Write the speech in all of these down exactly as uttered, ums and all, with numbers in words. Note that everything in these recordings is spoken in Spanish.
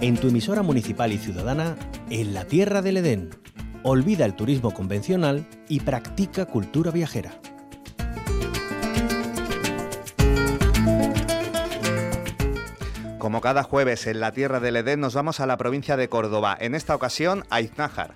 en tu emisora municipal y ciudadana, en la Tierra del Edén. Olvida el turismo convencional y practica cultura viajera. Como cada jueves en la Tierra del Edén nos vamos a la provincia de Córdoba, en esta ocasión a Iznájar.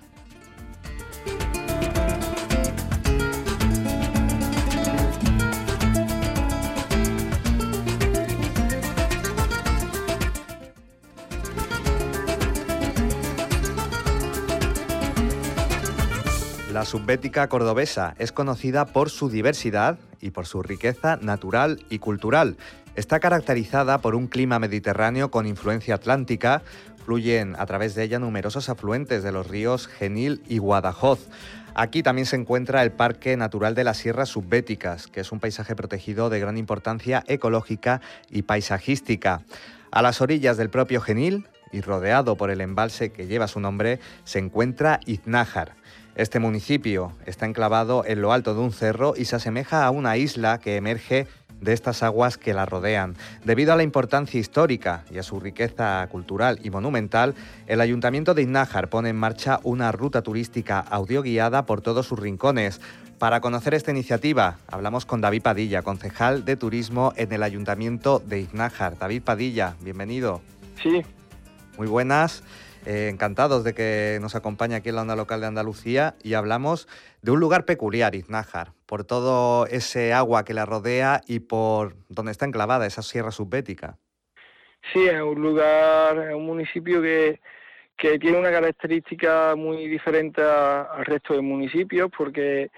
La subbética cordobesa es conocida por su diversidad y por su riqueza natural y cultural. Está caracterizada por un clima mediterráneo con influencia atlántica. Fluyen a través de ella numerosos afluentes de los ríos Genil y Guadajoz. Aquí también se encuentra el Parque Natural de las Sierras Subbéticas, que es un paisaje protegido de gran importancia ecológica y paisajística. A las orillas del propio Genil, y rodeado por el embalse que lleva su nombre, se encuentra Iznájar. Este municipio está enclavado en lo alto de un cerro y se asemeja a una isla que emerge de estas aguas que la rodean. Debido a la importancia histórica y a su riqueza cultural y monumental, el Ayuntamiento de Iznájar pone en marcha una ruta turística audioguiada por todos sus rincones. Para conocer esta iniciativa, hablamos con David Padilla, concejal de Turismo en el Ayuntamiento de Iznájar. David Padilla, bienvenido. Sí. Muy buenas. Eh, encantados de que nos acompañe aquí en la Onda Local de Andalucía y hablamos de un lugar peculiar, Iznájar, por todo ese agua que la rodea y por donde está enclavada esa sierra subbética. Sí, es un lugar, es un municipio que, que tiene una característica muy diferente a, al resto de municipios porque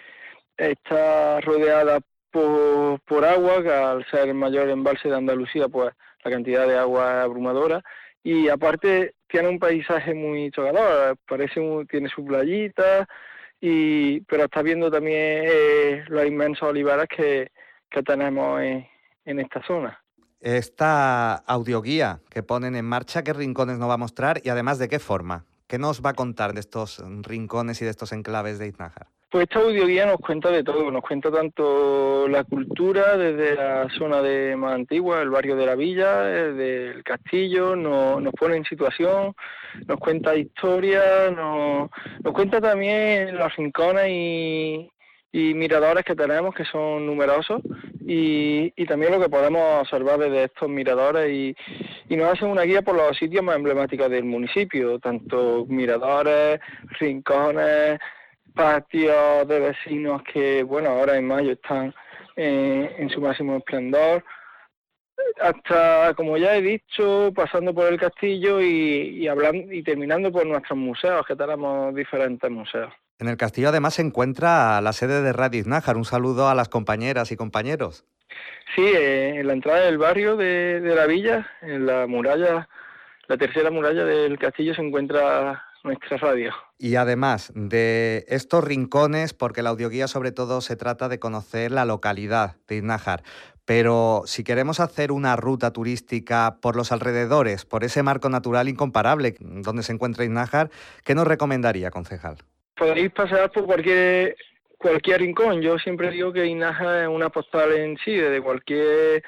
está rodeada por, por agua, que al ser el mayor embalse de Andalucía, pues la cantidad de agua es abrumadora. Y aparte tiene un paisaje muy tocador, parece un, tiene su playita, y pero está viendo también eh, los inmensos olivares que, que tenemos en, en esta zona. Esta audioguía que ponen en marcha, ¿qué rincones nos va a mostrar y además de qué forma? ¿Qué nos va a contar de estos rincones y de estos enclaves de Iznájar? Pues esta audioguía nos cuenta de todo, nos cuenta tanto la cultura desde la zona de más antigua, el barrio de la villa, del castillo, nos, nos pone en situación, nos cuenta historia, nos, nos cuenta también los rincones y, y miradores que tenemos, que son numerosos, y, y también lo que podemos observar desde estos miradores, y, y nos hacen una guía por los sitios más emblemáticos del municipio, tanto miradores, rincones, patios de vecinos que, bueno, ahora en mayo están eh, en su máximo esplendor, hasta, como ya he dicho, pasando por el castillo y, y hablando y terminando por nuestros museos, que tenemos diferentes museos. En el castillo además se encuentra la sede de Radio Iznájar. Un saludo a las compañeras y compañeros. Sí, eh, en la entrada del barrio de, de la villa, en la muralla, la tercera muralla del castillo, se encuentra nuestra radio. Y además de estos rincones, porque la audioguía sobre todo se trata de conocer la localidad de Iznájar, pero si queremos hacer una ruta turística por los alrededores, por ese marco natural incomparable donde se encuentra Iznájar, ¿qué nos recomendaría, concejal? Podéis pasar por cualquier cualquier rincón. Yo siempre digo que Iznájar es una postal en sí, desde cualquier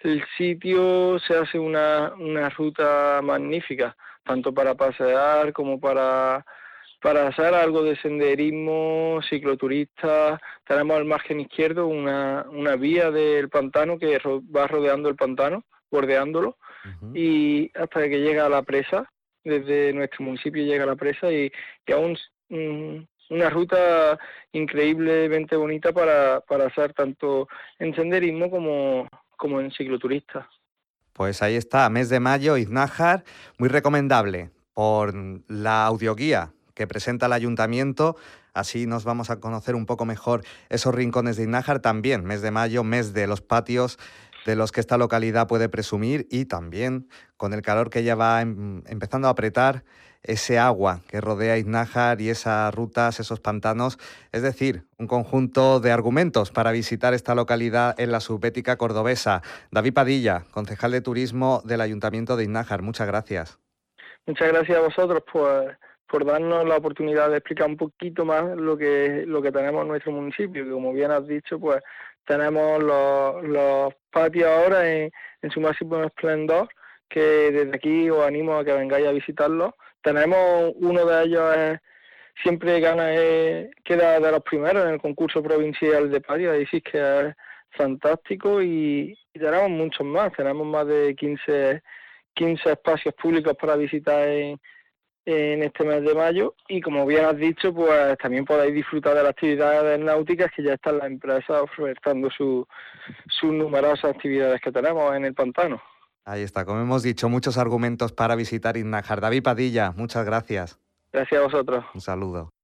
sitio se hace una, una ruta magnífica, tanto para pasear como para, para hacer algo de senderismo, cicloturistas. Tenemos al margen izquierdo una, una vía del pantano que ro- va rodeando el pantano, bordeándolo, uh-huh. Y hasta que llega a la presa, desde nuestro municipio llega a la presa, y, y aún um, una ruta increíblemente bonita para, para hacer tanto en senderismo como, como en cicloturistas. Pues ahí está, mes de mayo, Iznájar, muy recomendable por la audioguía que presenta el Ayuntamiento. Así nos vamos a conocer un poco mejor esos rincones de Iznájar. También mes de mayo, mes de los patios de los que esta localidad puede presumir, y también con el calor que ya va em, empezando a apretar, ese agua que rodea Iznájar y esas rutas, esos pantanos, es decir, un conjunto de argumentos para visitar esta localidad en la subbética cordobesa. David Padilla, concejal de Turismo del Ayuntamiento de Iznájar, muchas gracias. Muchas gracias a vosotros por, por darnos la oportunidad de explicar un poquito más lo que, lo que tenemos en nuestro municipio, que como bien has dicho, pues tenemos los, los patios ahora en, en su máximo esplendor, que desde aquí os animo a que vengáis a visitarlos. Tenemos uno de ellos, es, siempre gana, es, queda de los primeros en el concurso provincial de patio, es decir, que es fantástico, y, y tenemos muchos más, tenemos más de quince, quince espacios públicos para visitar en, en este mes de mayo, y como bien has dicho, pues también podéis disfrutar de las actividades náuticas que ya están las empresas ofertando su, sus numerosas actividades que tenemos en el pantano. Ahí está, como hemos dicho, muchos argumentos para visitar Iznájar. David Padilla, muchas gracias. Gracias a vosotros. Un saludo.